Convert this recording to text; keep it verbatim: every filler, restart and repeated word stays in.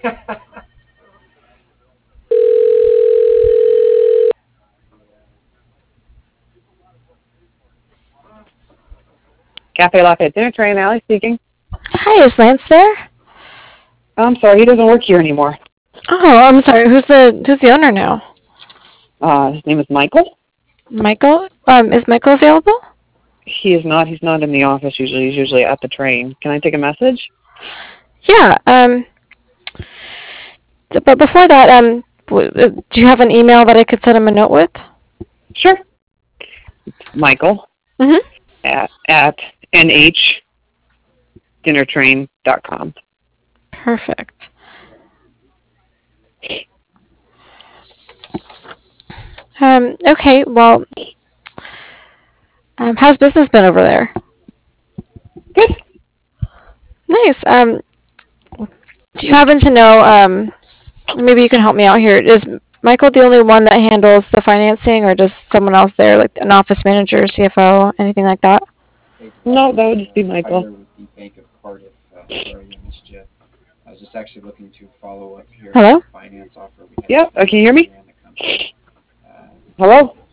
Cafe Lafayette Dinner Train, Allie speaking. Hi, is Lance there? I'm sorry, he doesn't work here anymore. Oh, I'm sorry. Who's the who's the owner now? Uh, his name is Michael. Michael? Um, is Michael available? He is not. He's not in the office usually. He's usually at the train. Can I take a message? Yeah. Um, but before that, um, w- uh, do you have an email that I could send him a note with? Sure. It's Michael Mhm. at at n h dinner train dot com. Perfect. Um, okay. Well, um, how's business been over there? Good. Nice. Um, do you happen to know? Um, maybe you can help me out here. Is Michael the only one that handles the financing, or does someone else there, like an office manager, C F O, anything like that? No, that would just be Michael. Hello? Yep. Uh, can you hear me? Hello?